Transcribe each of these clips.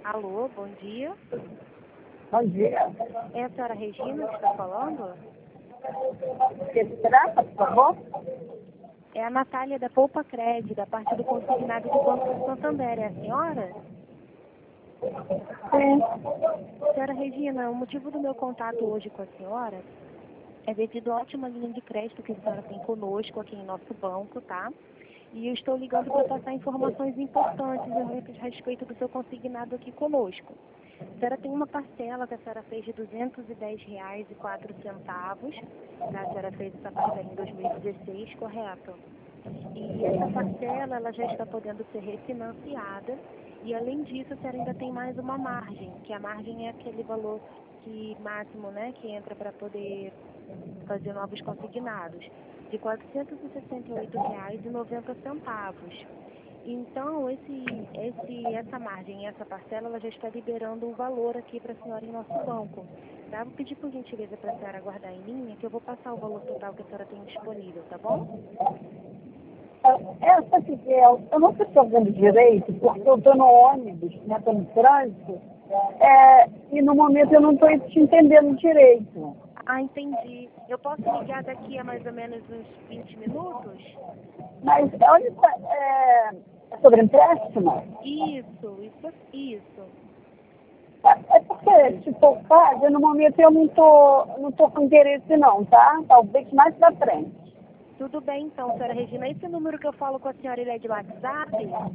Alô, bom dia. Bom dia. É a senhora Regina que está falando? O que se trata, por favor? É a Natália da Poupa Cred, da parte do consignado do Banco do Santander. É a senhora? Sim. Senhora Regina, o motivo do meu contato hoje com a senhora é devido à ótima linha de crédito que a senhora tem conosco aqui em nosso banco, tá? E eu estou ligando para passar informações importantes a respeito do seu consignado aqui conosco. A senhora tem uma parcela que a senhora fez de R$ 210,04, tá? A senhora fez essa parcela em 2016, correto? E essa parcela, ela já está podendo ser refinanciada. E, além disso, a senhora ainda tem mais uma margem, que a margem é aquele valor máximo, né, que entra para poder fazer novos consignados, de R$ 468,90. Então, essa margem, essa parcela, ela já está liberando um valor aqui para a senhora em nosso banco. Tá? Vou pedir por gentileza para a senhora aguardar em linha, que eu vou passar o valor total que a senhora tem disponível, tá bom? Essa que eu não estou ouvindo direito, porque eu estou no ônibus, né, estou no trânsito, e no momento eu não estou te entendendo direito. Ah, entendi. Eu posso ligar daqui a mais ou menos uns 20 minutos? Mas onde está? É sobre empréstimo? Isso. É porque, se for o caso, no momento eu não tô com interesse não, tá? Talvez mais pra frente. Tudo bem, então, senhora Regina. Esse número que eu falo com a senhora, ele é de WhatsApp?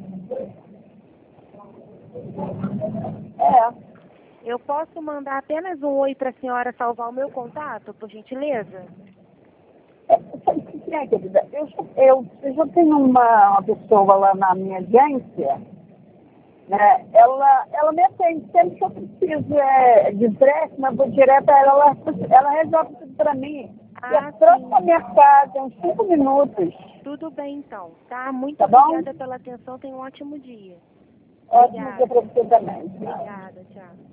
É. Eu posso mandar apenas um oi para a senhora salvar o meu contato, por gentileza? Sabe o que é, querida? Eu já tenho uma pessoa lá na minha agência, né? Ela me atende sempre que eu preciso de empréstimo, eu vou direto a ela resolve tudo para mim. E é próximo à minha casa, uns 5 minutos. Tudo bem, então, tá? Muito Tá obrigada bom? pela atenção, tenha um ótimo dia. Ótimo dia para você também. Obrigada, tchau.